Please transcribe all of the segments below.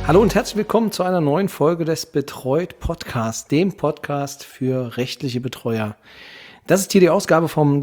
Hallo und herzlich willkommen zu einer neuen Folge des Betreut Podcasts, dem Podcast für rechtliche Betreuer. Das ist hier die Ausgabe vom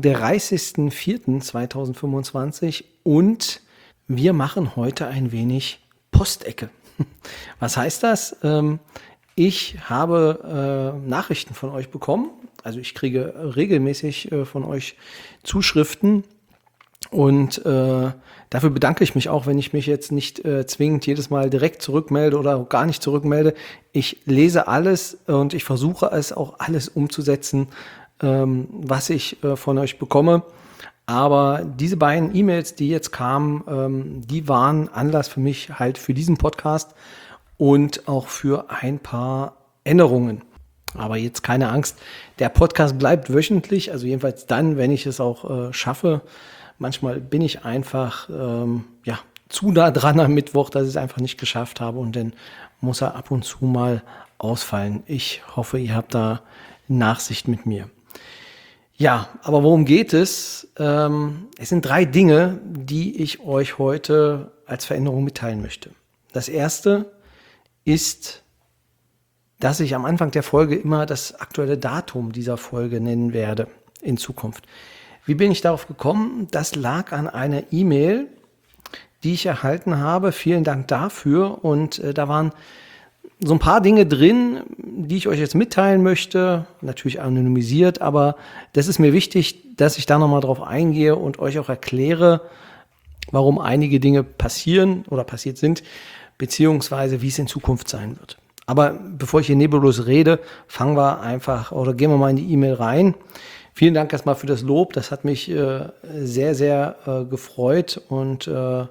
30.04.2025 und wir machen heute ein wenig Postecke. Was heißt das? Ich habe Nachrichten von euch bekommen, also ich kriege regelmäßig von euch Zuschriften. Und dafür bedanke ich mich auch, wenn ich mich jetzt nicht zwingend jedes Mal direkt zurückmelde oder gar nicht zurückmelde. Ich lese alles und ich versuche es auch alles umzusetzen, was ich von euch bekomme. Aber diese beiden E-Mails, die jetzt kamen, die waren Anlass für mich halt für diesen Podcast und auch für ein paar Änderungen. Aber jetzt keine Angst, der Podcast bleibt wöchentlich, also jedenfalls dann, wenn ich es auch schaffe. Manchmal bin ich einfach zu nah dran am Mittwoch, dass ich es einfach nicht geschafft habe und dann muss er ab und zu mal ausfallen. Ich hoffe, ihr habt da Nachsicht mit mir. Ja, aber worum geht es? Es sind 3 Dinge, die ich euch heute als Veränderung mitteilen möchte. Das erste ist, dass ich am Anfang der Folge immer das aktuelle Datum dieser Folge nennen werde in Zukunft. Wie bin ich darauf gekommen? Das lag an einer E-Mail, die ich erhalten habe. Vielen Dank dafür. Und da waren so ein paar Dinge drin, die ich euch jetzt mitteilen möchte. Natürlich anonymisiert, aber das ist mir wichtig, dass ich da nochmal drauf eingehe und euch auch erkläre, warum einige Dinge passieren oder passiert sind, beziehungsweise wie es in Zukunft sein wird. Aber bevor ich hier nebulös rede, gehen wir mal in die E-Mail rein. Vielen Dank erstmal für das Lob. Das hat mich sehr, sehr gefreut. Und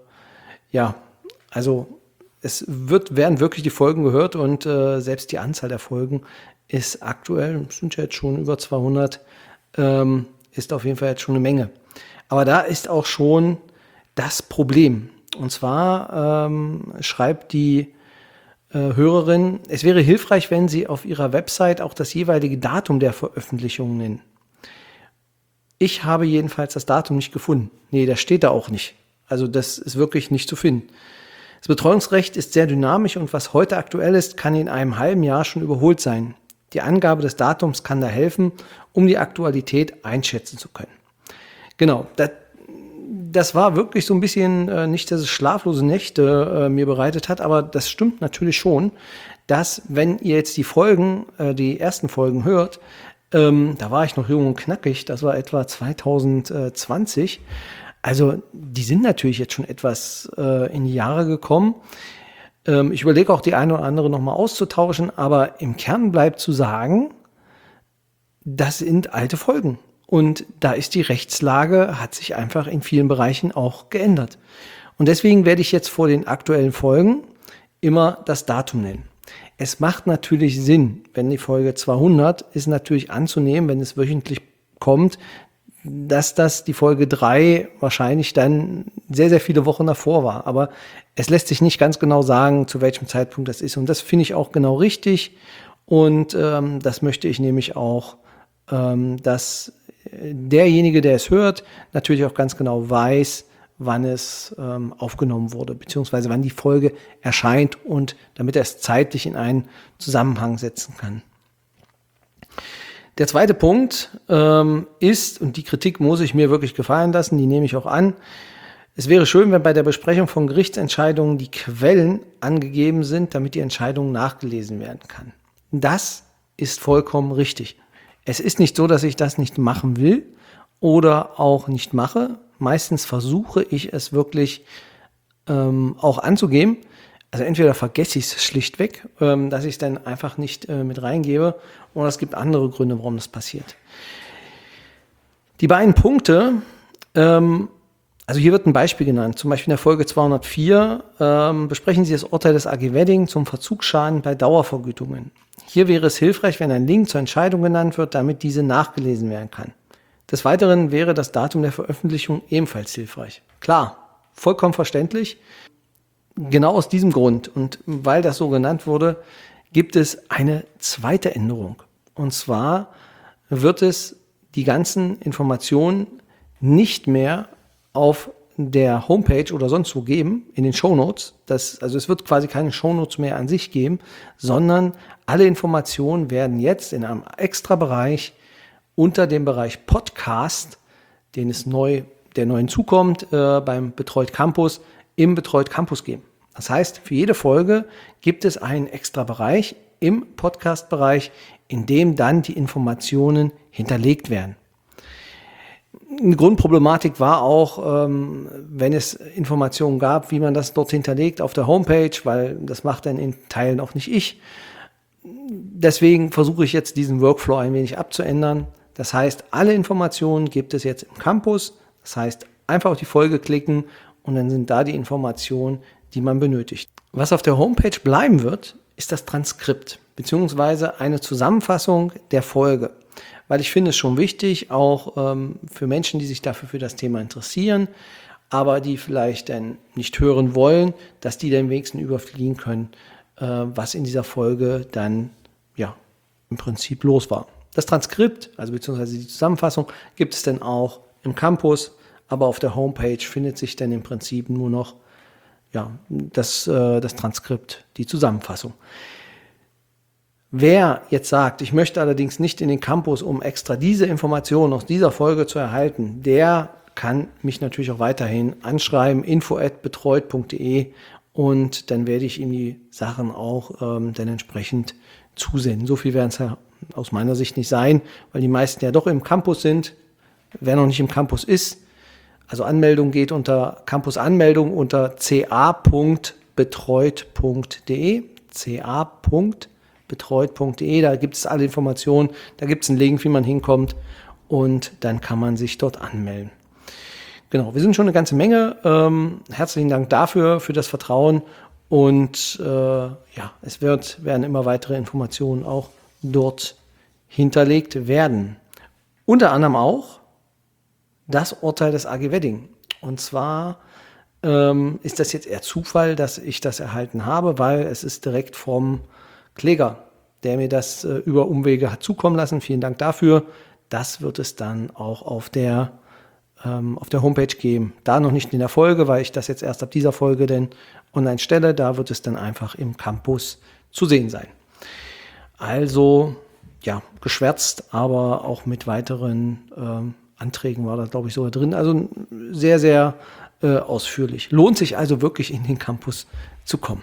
also werden wirklich die Folgen gehört und selbst die Anzahl der Folgen ist aktuell, sind ja jetzt schon über 200, ist auf jeden Fall jetzt schon eine Menge. Aber da ist auch schon das Problem. Und zwar schreibt die Hörerin, es wäre hilfreich, wenn Sie auf Ihrer Website auch das jeweilige Datum der Veröffentlichung nennen. Ich habe jedenfalls das Datum nicht gefunden. Nee, das steht da auch nicht. Also das ist wirklich nicht zu finden. Das Betreuungsrecht ist sehr dynamisch und was heute aktuell ist, kann in einem halben Jahr schon überholt sein. Die Angabe des Datums kann da helfen, um die Aktualität einschätzen zu können. Genau, das war wirklich so ein bisschen, nicht, dass es schlaflose Nächte mir bereitet hat, aber das stimmt natürlich schon, dass wenn ihr jetzt die ersten Folgen hört, da war ich noch jung und knackig, das war etwa 2020. Also die sind natürlich jetzt schon etwas in die Jahre gekommen. Ich überlege auch, die eine oder andere nochmal auszutauschen, aber im Kern bleibt zu sagen, das sind alte Folgen. Und da ist die Rechtslage, hat sich einfach in vielen Bereichen auch geändert. Und deswegen werde ich jetzt vor den aktuellen Folgen immer das Datum nennen. Es macht natürlich Sinn, wenn die Folge 200 ist natürlich anzunehmen, wenn es wöchentlich kommt, dass das die Folge 3 wahrscheinlich dann sehr, sehr viele Wochen davor war. Aber es lässt sich nicht ganz genau sagen, zu welchem Zeitpunkt das ist. Und das finde ich auch genau richtig. Und das möchte ich nämlich auch, dass derjenige, der es hört, natürlich auch ganz genau weiß, wann es aufgenommen wurde, beziehungsweise wann die Folge erscheint und damit er es zeitlich in einen Zusammenhang setzen kann. Der zweite Punkt ist, und die Kritik muss ich mir wirklich gefallen lassen, die nehme ich auch an, es wäre schön, wenn bei der Besprechung von Gerichtsentscheidungen die Quellen angegeben sind, damit die Entscheidung nachgelesen werden kann. Das ist vollkommen richtig. Es ist nicht so, dass ich das nicht machen will oder auch nicht mache. Meistens versuche ich es wirklich auch anzugeben. Also entweder vergesse ich es schlichtweg, dass ich es dann einfach nicht mit reingebe, oder es gibt andere Gründe, warum das passiert. Die beiden Punkte, also hier wird ein Beispiel genannt, zum Beispiel in der Folge 204 besprechen Sie das Urteil des AG Wedding zum Verzugsschaden bei Dauervergütungen. Hier wäre es hilfreich, wenn ein Link zur Entscheidung genannt wird, damit diese nachgelesen werden kann. Des Weiteren wäre das Datum der Veröffentlichung ebenfalls hilfreich. Klar, vollkommen verständlich. Genau aus diesem Grund und weil das so genannt wurde, gibt es eine zweite Änderung. Und zwar wird es die ganzen Informationen nicht mehr auf der Homepage oder sonst wo geben, in den Shownotes. Also es wird quasi keine Shownotes mehr an sich geben, sondern alle Informationen werden jetzt in einem extra Bereich unter dem Bereich Podcast, der neu hinzukommt beim Betreut Campus, im Betreut Campus geben. Das heißt, für jede Folge gibt es einen extra Bereich im Podcast-Bereich, in dem dann die Informationen hinterlegt werden. Eine Grundproblematik war auch, wenn es Informationen gab, wie man das dort hinterlegt auf der Homepage, weil das macht dann in Teilen auch nicht ich. Deswegen versuche ich jetzt diesen Workflow ein wenig abzuändern. Das heißt, alle Informationen gibt es jetzt im Campus. Das heißt, einfach auf die Folge klicken und dann sind da die Informationen, die man benötigt. Was auf der Homepage bleiben wird, ist das Transkript beziehungsweise eine Zusammenfassung der Folge. Weil ich finde es schon wichtig, auch für Menschen, die sich dafür für das Thema interessieren, aber die vielleicht dann nicht hören wollen, dass die dann wenigstens überfliegen können, was in dieser Folge dann ja im Prinzip los war. Das Transkript, also beziehungsweise die Zusammenfassung, gibt es dann auch im Campus, aber auf der Homepage findet sich dann im Prinzip nur noch das Transkript, die Zusammenfassung. Wer jetzt sagt, ich möchte allerdings nicht in den Campus, um extra diese Informationen aus dieser Folge zu erhalten, der kann mich natürlich auch weiterhin anschreiben, info@betreut.de, und dann werde ich ihm die Sachen auch dann entsprechend zusenden. So viel werden es ja aus meiner Sicht nicht sein, weil die meisten ja doch im Campus sind. Wer noch nicht im Campus ist, also Anmeldung geht unter Campus-Anmeldung unter ca.betreut.de, ca.betreut.de, da gibt es alle Informationen, da gibt es einen Link, wie man hinkommt, und dann kann man sich dort anmelden. Genau, wir sind schon eine ganze Menge. Herzlichen Dank dafür, für das Vertrauen, und es werden immer weitere Informationen auch dort hinterlegt werden. Unter anderem auch das Urteil des AG Wedding. Und zwar ist das jetzt eher Zufall, dass ich das erhalten habe, weil es ist direkt vom Kläger, der mir das über Umwege hat zukommen lassen. Vielen Dank dafür. Das wird es dann auch auf der Homepage geben. Da noch nicht in der Folge, weil ich das jetzt erst ab dieser Folge denn online stelle. Da wird es dann einfach im Campus zu sehen sein. Also, ja, geschwärzt, aber auch mit weiteren Anträgen war da, glaube ich, sogar drin. Also sehr, sehr ausführlich. Lohnt sich also wirklich, in den Campus zu kommen.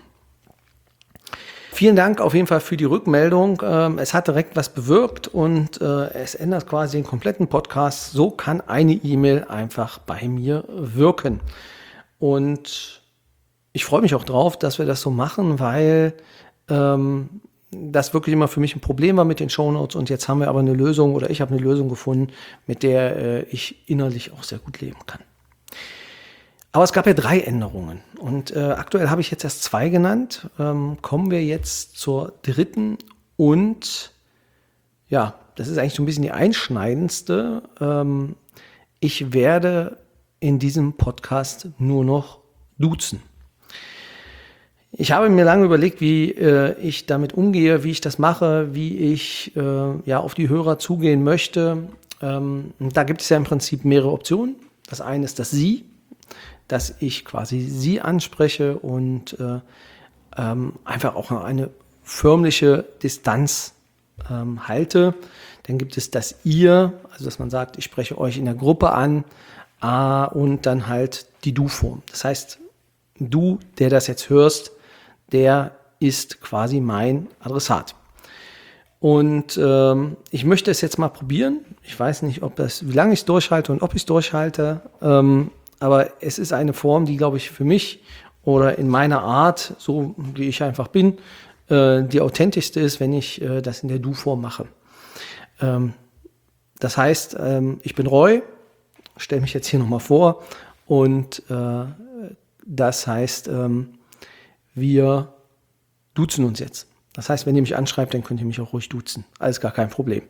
Vielen Dank auf jeden Fall für die Rückmeldung. Es hat direkt was bewirkt, und es ändert quasi den kompletten Podcast. So kann eine E-Mail einfach bei mir wirken. Und ich freue mich auch drauf, dass wir das so machen, weil das wirklich immer für mich ein Problem war mit den Shownotes, und jetzt haben wir aber eine Lösung, oder ich habe eine Lösung gefunden, mit der ich innerlich auch sehr gut leben kann. Aber es gab ja 3 Änderungen, und aktuell habe ich jetzt erst 2 genannt. Kommen wir jetzt zur 3. und ja, das ist eigentlich so ein bisschen die einschneidendste. Ich werde in diesem Podcast nur noch duzen. Ich habe mir lange überlegt, wie ich damit umgehe, wie ich das mache, wie ich auf die Hörer zugehen möchte. Da gibt es ja im Prinzip mehrere Optionen. Das eine ist das Sie, dass ich quasi Sie anspreche und einfach auch eine förmliche Distanz halte. Dann gibt es das Ihr, also dass man sagt, ich spreche euch in der Gruppe an, und dann halt die Du-Form. Das heißt, du, der das jetzt hörst, der ist quasi mein Adressat. Und ich möchte es jetzt mal probieren. Ich weiß nicht, wie lange ich es durchhalte und ob ich es durchhalte. Aber es ist eine Form, die, glaube ich, für mich oder in meiner Art, so wie ich einfach bin, die authentischste ist, wenn ich das in der Du-Form mache. Das heißt, ich bin Roy, stelle mich jetzt hier nochmal vor, und das heißt, wir duzen uns jetzt. Das heißt, wenn ihr mich anschreibt, dann könnt ihr mich auch ruhig duzen. Alles gar kein Problem.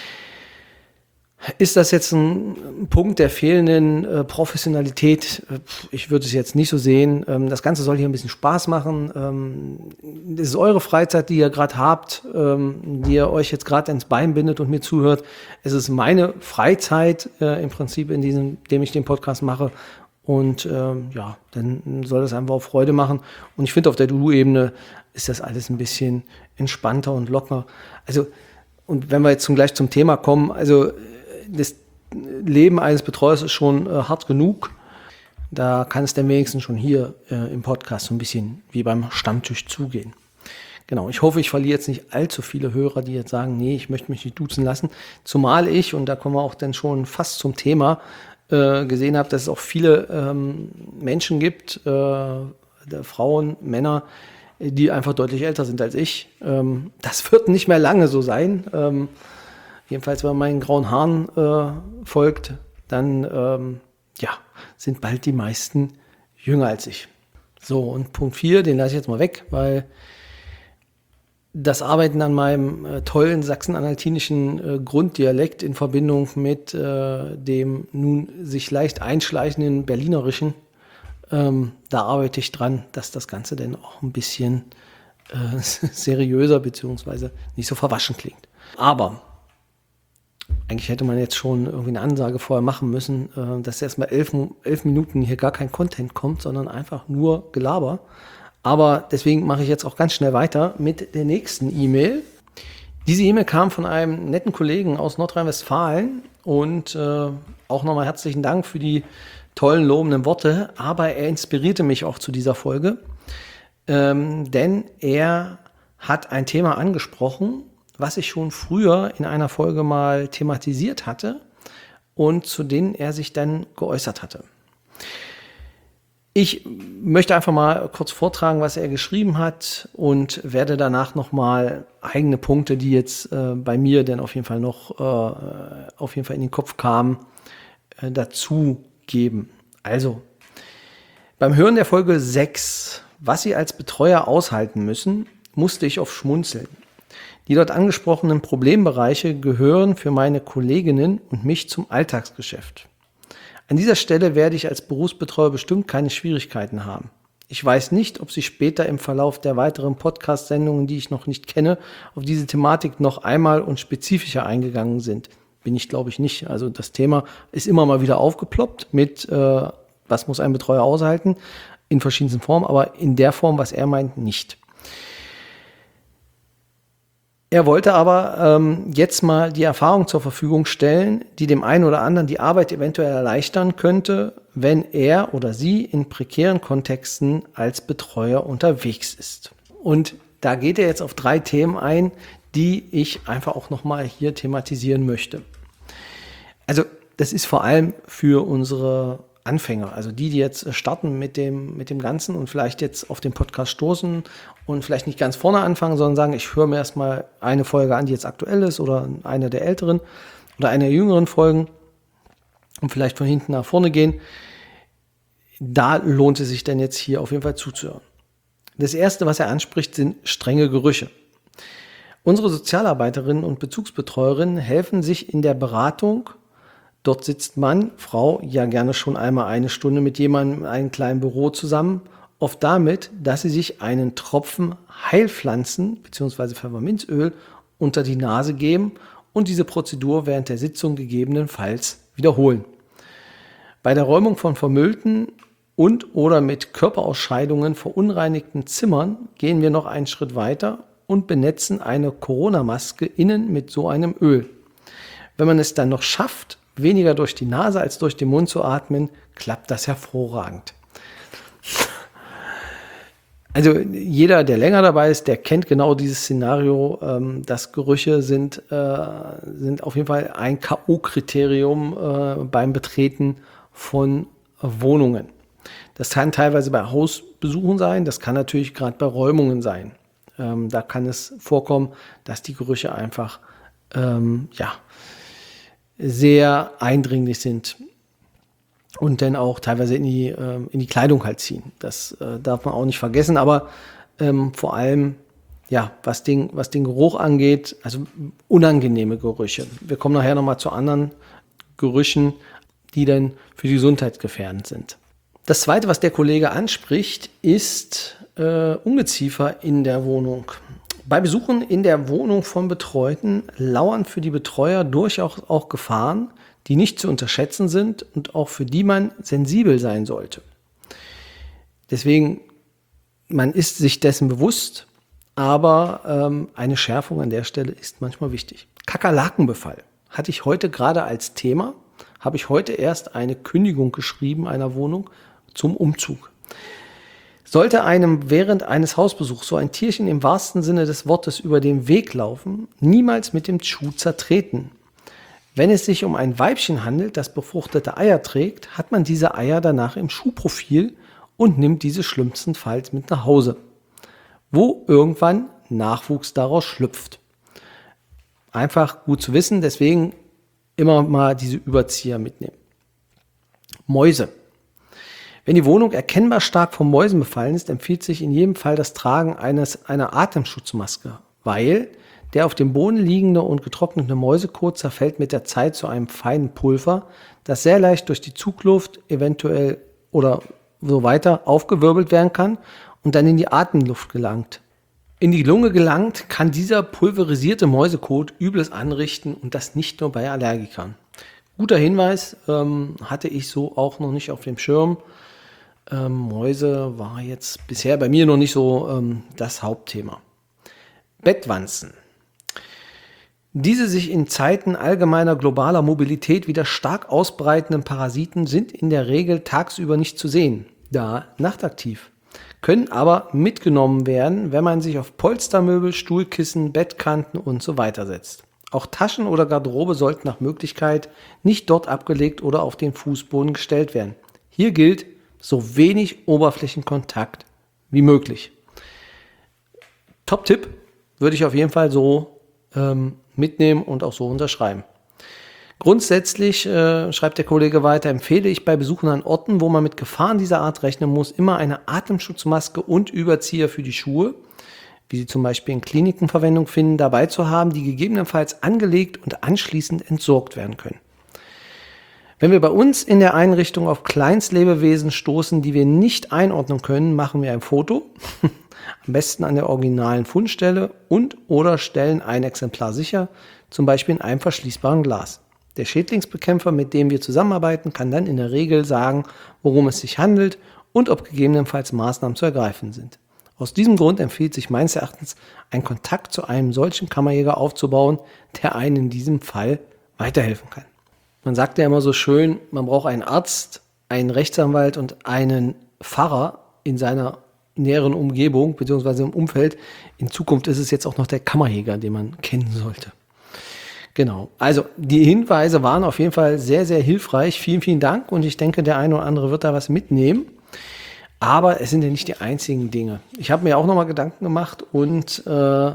Ist das jetzt ein Punkt der fehlenden Professionalität? Ich würde es jetzt nicht so sehen. Das Ganze soll hier ein bisschen Spaß machen. Das ist eure Freizeit, die ihr gerade habt, die ihr euch jetzt gerade ins Bein bindet und mir zuhört. Es ist meine Freizeit im Prinzip, indem ich den Podcast mache. Und ja, dann soll das einfach auch Freude machen. Und ich finde, auf der Du-Ebene ist das alles ein bisschen entspannter und locker. Also, und wenn wir jetzt gleich zum Thema kommen, also das Leben eines Betreuers ist schon hart genug. Da kann es dann wenigstens schon hier im Podcast so ein bisschen wie beim Stammtisch zugehen. Genau, ich hoffe, ich verliere jetzt nicht allzu viele Hörer, die jetzt sagen, nee, ich möchte mich nicht duzen lassen. Zumal ich, und da kommen wir auch dann schon fast zum Thema, gesehen habe, dass es auch viele Menschen gibt, Frauen, Männer, die einfach deutlich älter sind als ich. Das wird nicht mehr lange so sein. Jedenfalls, wenn man meinen grauen Haaren folgt, dann ja, sind bald die meisten jünger als ich. So, und Punkt 4, den lasse ich jetzt mal weg, weil das Arbeiten an meinem tollen sachsen-anhaltinischen Grunddialekt in Verbindung mit dem nun sich leicht einschleichenden Berlinerischen, da arbeite ich dran, dass das Ganze dann auch ein bisschen seriöser bzw. nicht so verwaschen klingt. Aber eigentlich hätte man jetzt schon irgendwie eine Ansage vorher machen müssen, dass erstmal 11 Minuten hier gar kein Content kommt, sondern einfach nur Gelaber. Aber deswegen mache ich jetzt auch ganz schnell weiter mit der nächsten E-Mail. Diese E-Mail kam von einem netten Kollegen aus Nordrhein-Westfalen und auch nochmal herzlichen Dank für die tollen, lobenden Worte. Aber er inspirierte mich auch zu dieser Folge, denn er hat ein Thema angesprochen, was ich schon früher in einer Folge mal thematisiert hatte und zu denen er sich dann geäußert hatte. Ich möchte einfach mal kurz vortragen, was er geschrieben hat und werde danach nochmal eigene Punkte, die jetzt bei mir dann auf jeden Fall noch auf jeden Fall in den Kopf kamen, dazu geben. Also, beim Hören der Folge 6, was Sie als Betreuer aushalten müssen, musste ich oft schmunzeln. Die dort angesprochenen Problembereiche gehören für meine Kolleginnen und mich zum Alltagsgeschäft. An dieser Stelle werde ich als Berufsbetreuer bestimmt keine Schwierigkeiten haben. Ich weiß nicht, ob Sie später im Verlauf der weiteren Podcast-Sendungen, die ich noch nicht kenne, auf diese Thematik noch einmal und spezifischer eingegangen sind. Bin ich, glaube ich, nicht. Also das Thema ist immer mal wieder aufgeploppt mit, was muss ein Betreuer aushalten, in verschiedensten Formen, aber in der Form, was er meint, nicht. Er wollte aber jetzt mal die Erfahrung zur Verfügung stellen, die dem einen oder anderen die Arbeit eventuell erleichtern könnte, wenn er oder sie in prekären Kontexten als Betreuer unterwegs ist. Und da geht er jetzt auf 3 Themen ein, die ich einfach auch nochmal hier thematisieren möchte. Also das ist vor allem für unsere Anfänger, also die jetzt starten mit dem Ganzen und vielleicht jetzt auf den Podcast stoßen und vielleicht nicht ganz vorne anfangen, sondern sagen, ich höre mir erstmal eine Folge an, die jetzt aktuell ist oder eine der älteren oder eine der jüngeren Folgen und vielleicht von hinten nach vorne gehen. Da lohnt es sich dann jetzt hier auf jeden Fall zuzuhören. Das Erste, was er anspricht, sind strenge Gerüche. Unsere Sozialarbeiterinnen und Bezugsbetreuerinnen helfen sich in der Beratung. Dort sitzt Mann, Frau ja gerne schon einmal eine Stunde mit jemandem in einem kleinen Büro zusammen, oft damit, dass sie sich einen Tropfen Heilpflanzen bzw. Pfefferminzöl unter die Nase geben und diese Prozedur während der Sitzung gegebenenfalls wiederholen. Bei der Räumung von vermüllten und oder mit Körperausscheidungen verunreinigten Zimmern gehen wir noch einen Schritt weiter und benetzen eine Corona-Maske innen mit so einem Öl. Wenn man es dann noch schafft, weniger durch die Nase als durch den Mund zu atmen, klappt das hervorragend. Also jeder, der länger dabei ist, der kennt genau dieses Szenario. Dass Gerüche sind auf jeden Fall ein K.O.-Kriterium beim Betreten von Wohnungen. Das kann teilweise bei Hausbesuchen sein, das kann natürlich gerade bei Räumungen sein. Da kann es vorkommen, dass die Gerüche einfach sehr eindringlich sind und dann auch teilweise in die Kleidung halt ziehen. Das darf man auch nicht vergessen, aber vor allem, ja, was den Geruch angeht, also unangenehme Gerüche. Wir kommen nachher nochmal zu anderen Gerüchen, die dann für die Gesundheit gefährdend sind. Das Zweite, was der Kollege anspricht, ist Ungeziefer in der Wohnung. Bei Besuchen in der Wohnung von Betreuten lauern für die Betreuer durchaus auch Gefahren, die nicht zu unterschätzen sind und auch für die man sensibel sein sollte. Deswegen, man ist sich dessen bewusst, aber eine Schärfung an der Stelle ist manchmal wichtig. Kakerlakenbefall hatte ich heute gerade als Thema, habe ich heute erst eine Kündigung geschrieben einer Wohnung zum Umzug. Sollte einem während eines Hausbesuchs so ein Tierchen im wahrsten Sinne des Wortes über den Weg laufen, niemals mit dem Schuh zertreten. Wenn es sich um ein Weibchen handelt, das befruchtete Eier trägt, hat man diese Eier danach im Schuhprofil und nimmt diese schlimmstenfalls mit nach Hause, wo irgendwann Nachwuchs daraus schlüpft. Einfach gut zu wissen, deswegen immer mal diese Überzieher mitnehmen. Mäuse. Wenn die Wohnung erkennbar stark von Mäusen befallen ist, empfiehlt sich in jedem Fall das Tragen einer Atemschutzmaske, weil der auf dem Boden liegende und getrocknete Mäusekot zerfällt mit der Zeit zu einem feinen Pulver, das sehr leicht durch die Zugluft eventuell oder so weiter aufgewirbelt werden kann und dann in die Atemluft gelangt. In die Lunge gelangt, kann dieser pulverisierte Mäusekot Übles anrichten und das nicht nur bei Allergikern. Guter Hinweis, hatte ich so auch noch nicht auf dem Schirm. Mäuse war jetzt bisher bei mir noch nicht so das Hauptthema. Bettwanzen. Diese sich in Zeiten allgemeiner globaler Mobilität wieder stark ausbreitenden Parasiten sind in der Regel tagsüber nicht zu sehen, da nachtaktiv, können aber mitgenommen werden, wenn man sich auf Polstermöbel, Stuhlkissen, Bettkanten und so weiter setzt. Auch Taschen oder Garderobe sollten nach Möglichkeit nicht dort abgelegt oder auf den Fußboden gestellt werden. Hier gilt, so wenig Oberflächenkontakt wie möglich. Top-Tipp würde ich auf jeden Fall so mitnehmen und auch so unterschreiben. Grundsätzlich, schreibt der Kollege weiter, empfehle ich bei Besuchen an Orten, wo man mit Gefahren dieser Art rechnen muss, immer eine Atemschutzmaske und Überzieher für die Schuhe, wie sie zum Beispiel in Kliniken Verwendung finden, dabei zu haben, die gegebenenfalls angelegt und anschließend entsorgt werden können. Wenn wir bei uns in der Einrichtung auf Kleinstlebewesen stoßen, die wir nicht einordnen können, machen wir ein Foto, am besten an der originalen Fundstelle und oder stellen ein Exemplar sicher, zum Beispiel in einem verschließbaren Glas. Der Schädlingsbekämpfer, mit dem wir zusammenarbeiten, kann dann in der Regel sagen, worum es sich handelt und ob gegebenenfalls Maßnahmen zu ergreifen sind. Aus diesem Grund empfiehlt sich meines Erachtens, einen Kontakt zu einem solchen Kammerjäger aufzubauen, der einen in diesem Fall weiterhelfen kann. Man sagt ja immer so schön, man braucht einen Arzt, einen Rechtsanwalt und einen Pfarrer in seiner näheren Umgebung bzw. im Umfeld. In Zukunft ist es jetzt auch noch der Kammerjäger, den man kennen sollte. Genau, also die Hinweise waren auf jeden Fall sehr, sehr hilfreich. Vielen, vielen Dank und ich denke, der eine oder andere wird da was mitnehmen. Aber es sind ja nicht die einzigen Dinge. Ich habe mir auch nochmal Gedanken gemacht und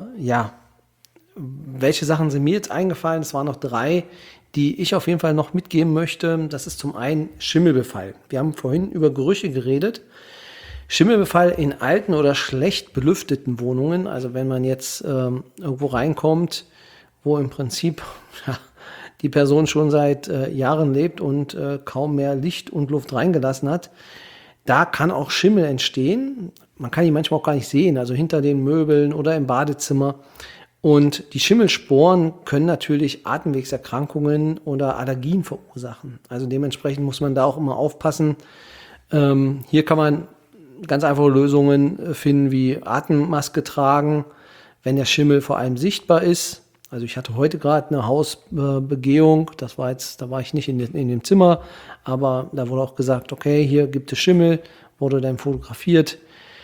welche Sachen sind mir jetzt eingefallen? Es waren noch 3, die ich auf jeden Fall noch mitgeben möchte. Das ist zum einen Schimmelbefall. Wir haben vorhin über Gerüche geredet. Schimmelbefall in alten oder schlecht belüfteten Wohnungen, also wenn man jetzt irgendwo reinkommt, wo im Prinzip die Person schon seit Jahren lebt und kaum mehr Licht und Luft reingelassen hat, da kann auch Schimmel entstehen. Man kann ihn manchmal auch gar nicht sehen, also hinter den Möbeln oder im Badezimmer. Und die Schimmelsporen können natürlich Atemwegserkrankungen oder Allergien verursachen. Also dementsprechend muss man da auch immer aufpassen. Hier kann man ganz einfache Lösungen finden wie Atemmaske tragen, wenn der Schimmel vor allem sichtbar ist. Also ich hatte heute gerade eine Hausbegehung, da war ich nicht in dem Zimmer, aber da wurde auch gesagt, okay, hier gibt es Schimmel, wurde dann fotografiert.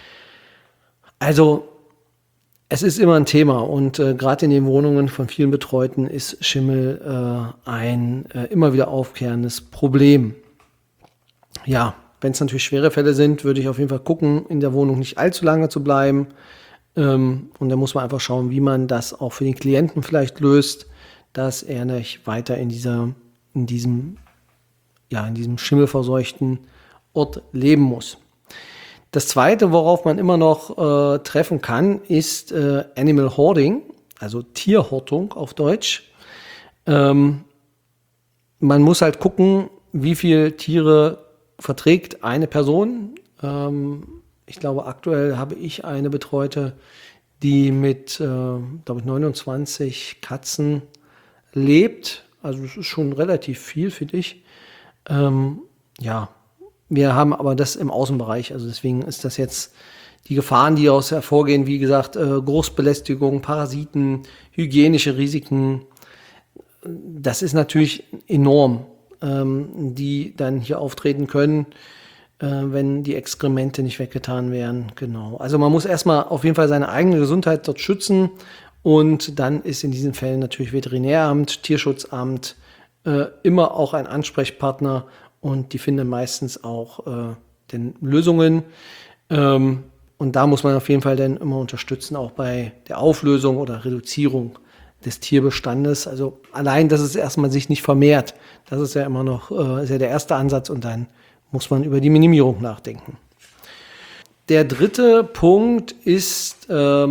Also es ist immer ein Thema und gerade in den Wohnungen von vielen Betreuten ist Schimmel ein immer wieder aufkehrendes Problem. Ja, wenn es natürlich schwere Fälle sind, würde ich auf jeden Fall gucken, in der Wohnung nicht allzu lange zu bleiben. Und da muss man einfach schauen, wie man das auch für den Klienten vielleicht löst, dass er nicht weiter in diesem schimmelverseuchten Ort leben muss. Das Zweite, worauf man immer noch treffen kann, ist Animal Hoarding, also Tierhortung auf Deutsch. Man muss halt gucken, wie viele Tiere verträgt eine Person. Ich glaube, aktuell habe ich eine Betreute, die mit, 29 Katzen lebt. Also es ist schon relativ viel, finde ich. Ja, wir haben aber das im Außenbereich. Also deswegen ist das jetzt die Gefahren, die daraus hervorgehen, wie gesagt, Großbelästigung, Parasiten, hygienische Risiken. Das ist natürlich enorm, die dann hier auftreten können, wenn die Exkremente nicht weggetan werden. Genau. Also man muss erstmal auf jeden Fall seine eigene Gesundheit dort schützen. Und dann ist in diesen Fällen natürlich Veterinäramt, Tierschutzamt immer auch ein Ansprechpartner und die finden meistens auch den Lösungen. Und da muss man auf jeden Fall dann immer unterstützen, auch bei der Auflösung oder Reduzierung des Tierbestandes. Also allein, dass es erstmal sich nicht vermehrt, das ist ja immer noch ist ja der erste Ansatz und dann muss man über die Minimierung nachdenken. Der dritte Punkt ist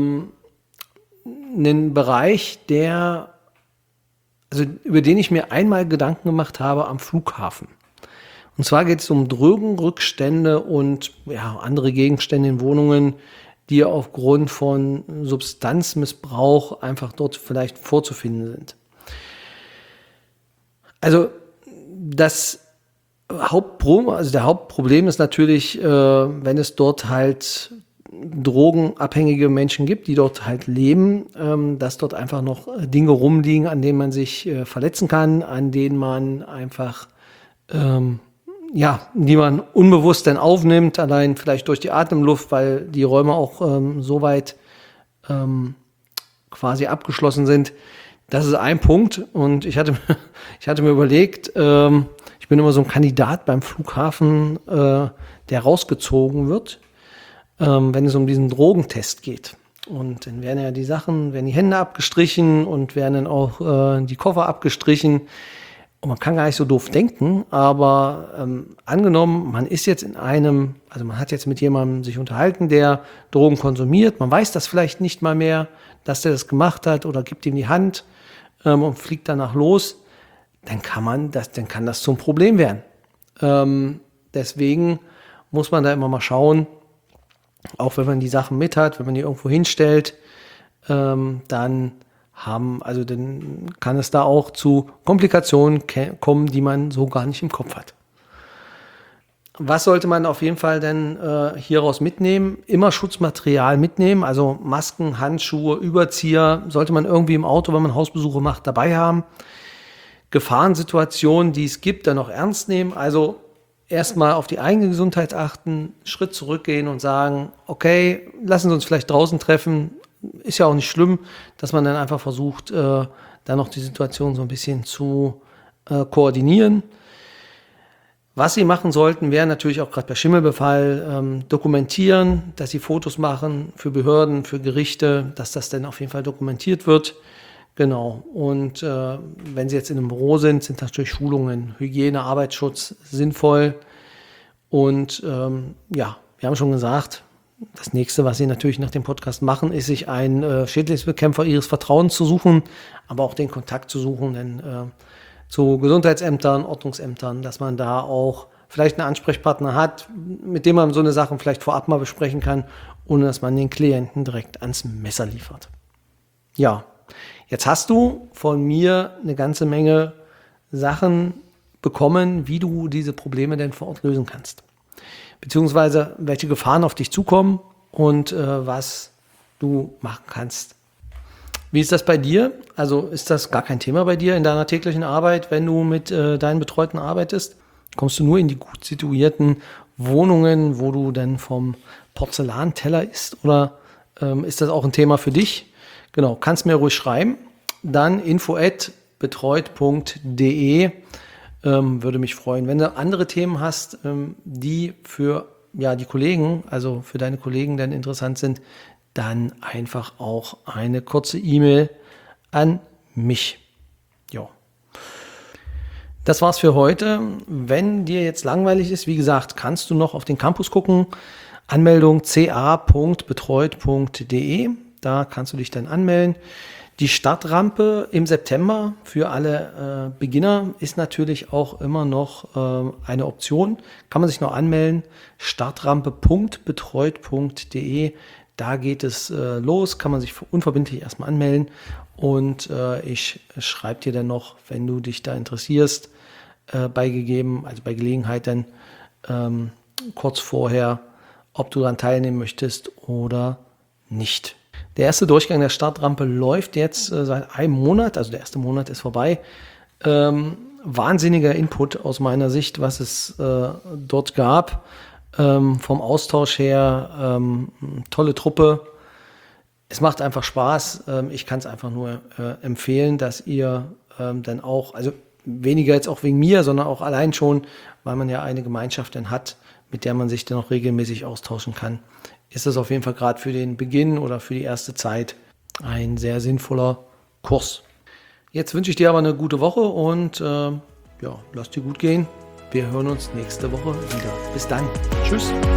einen Bereich, über den ich mir einmal Gedanken gemacht habe am Flughafen. Und zwar geht es um Drogenrückstände und andere Gegenstände in Wohnungen, die aufgrund von Substanzmissbrauch einfach dort vielleicht vorzufinden sind. Also der Hauptproblem ist natürlich, wenn es dort halt drogenabhängige Menschen gibt, die dort halt leben, dass dort einfach noch Dinge rumliegen, an denen man sich verletzen kann, an denen man einfach, die man unbewusst dann aufnimmt, allein vielleicht durch die Atemluft, weil die Räume auch so weit quasi abgeschlossen sind. Das ist ein Punkt und ich hatte mir überlegt, ich bin immer so ein Kandidat beim Flughafen, der rausgezogen wird, wenn es um diesen Drogentest geht. Und dann werden die Hände abgestrichen und werden dann auch die Koffer abgestrichen. Und man kann gar nicht so doof denken, aber angenommen, man hat jetzt mit jemandem sich unterhalten, der Drogen konsumiert, man weiß das vielleicht nicht mal mehr, dass der das gemacht hat oder gibt ihm die Hand und fliegt danach los, dann kann das zum Problem werden. Deswegen muss man da immer mal schauen, auch wenn man die Sachen mit hat, wenn man die irgendwo hinstellt, dann kann es da auch zu Komplikationen kommen, die man so gar nicht im Kopf hat. Was sollte man auf jeden Fall denn hieraus mitnehmen? Immer Schutzmaterial mitnehmen, also Masken, Handschuhe, Überzieher, sollte man irgendwie im Auto, wenn man Hausbesuche macht, dabei haben. Gefahrensituationen, die es gibt, dann auch ernst nehmen. Also erstmal auf die eigene Gesundheit achten, Schritt zurückgehen und sagen, okay, lassen Sie uns vielleicht draußen treffen. Ist ja auch nicht schlimm, dass man dann einfach versucht, da noch die Situation so ein bisschen zu koordinieren. Was Sie machen sollten, wäre natürlich auch gerade bei Schimmelbefall dokumentieren, dass Sie Fotos machen für Behörden, für Gerichte, dass das dann auf jeden Fall dokumentiert wird. Genau. Und wenn Sie jetzt in einem Büro sind natürlich Schulungen, Hygiene, Arbeitsschutz sinnvoll. Und wir haben schon gesagt, das nächste, was Sie natürlich nach dem Podcast machen, ist, sich einen Schädlingsbekämpfer Ihres Vertrauens zu suchen, aber auch den Kontakt zu suchen, denn zu Gesundheitsämtern, Ordnungsämtern, dass man da auch vielleicht einen Ansprechpartner hat, mit dem man so eine Sache vielleicht vorab mal besprechen kann, ohne dass man den Klienten direkt ans Messer liefert. Ja, jetzt hast du von mir eine ganze Menge Sachen bekommen, wie du diese Probleme denn vor Ort lösen kannst. Beziehungsweise welche Gefahren auf dich zukommen und was du machen kannst. Wie ist das bei dir? Also ist das gar kein Thema bei dir in deiner täglichen Arbeit, wenn du mit deinen Betreuten arbeitest? Kommst du nur in die gut situierten Wohnungen, wo du dann vom Porzellanteller isst? Oder ist das auch ein Thema für dich? Genau, kannst mir ruhig schreiben. Dann info@betreut.de. Würde mich freuen. Wenn du andere Themen hast, die für die Kollegen, also für deine Kollegen dann interessant sind, dann einfach auch eine kurze E-Mail an mich. Ja. Das war's für heute. Wenn dir jetzt langweilig ist, wie gesagt, kannst du noch auf den Campus gucken. Anmeldung ca.betreut.de. Da kannst du dich dann anmelden. Die Startrampe im September für alle Beginner ist natürlich auch immer noch eine Option. Kann man sich noch anmelden. Startrampe.betreut.de. Da geht es los, kann man sich unverbindlich erstmal anmelden und ich schreibe dir dann noch, wenn du dich da interessierst, bei Gelegenheit dann kurz vorher, ob du daran teilnehmen möchtest oder nicht. Der erste Durchgang der Startrampe läuft jetzt seit einem Monat, also der erste Monat ist vorbei. Wahnsinniger Input aus meiner Sicht, was es dort gab. Vom Austausch her, tolle Truppe. Es macht einfach Spaß. Ich kann es einfach nur empfehlen, dass ihr dann auch, also weniger jetzt auch wegen mir, sondern auch allein schon, weil man ja eine Gemeinschaft dann hat, mit der man sich dann auch regelmäßig austauschen kann, ist das auf jeden Fall gerade für den Beginn oder für die erste Zeit ein sehr sinnvoller Kurs. Jetzt wünsche ich dir aber eine gute Woche und lass dir gut gehen. Wir hören uns nächste Woche wieder. Bis dann. Tschüss.